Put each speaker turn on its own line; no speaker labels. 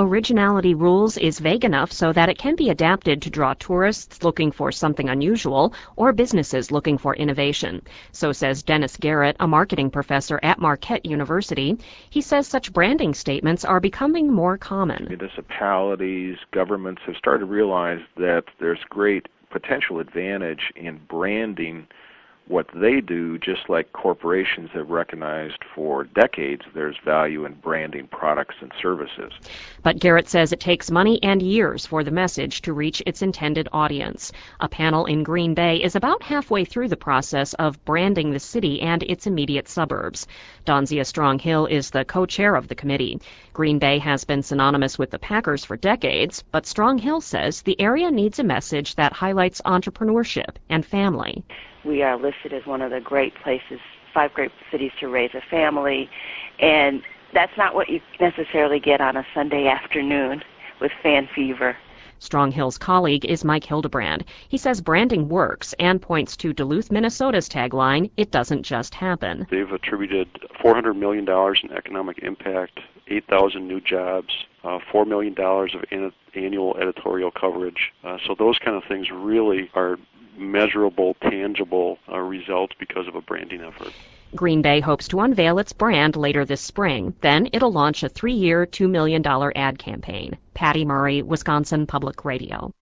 Originality Rules is vague enough so that it can be adapted to draw tourists looking for something unusual or businesses looking for innovation. So says Dennis Garrett, a marketing professor at Marquette University. He says such branding statements are becoming more common.
Municipalities, governments have started to realize that there's great potential advantage in branding what they do, just like corporations have recognized for decades there's value in branding products and services.
But Garrett says it takes money and years for the message to reach its intended audience. A panel in Green Bay is about halfway through the process of branding the city and its immediate suburbs. Donzia Strong-Hill is the co-chair of the committee. Green Bay has been synonymous with the Packers for decades, but Strong-Hill says the area needs a message that highlights entrepreneurship and family.
We are listed as one of the great places, 5 great cities to raise a family, and that's not what you necessarily get on a Sunday afternoon with fan fever.
Strong-Hill's colleague is Mike Hildebrand. He says branding works and points to Duluth, Minnesota's tagline, "It doesn't just happen."
They've attributed $400 million in economic impact, 8,000 new jobs, $4 million of annual editorial coverage. So those kind of things really are measurable, tangible results because of a branding effort.
Green Bay hopes to unveil its brand later this spring. Then it'll launch a 3-year, $2 million ad campaign. Patty Murray, Wisconsin Public Radio.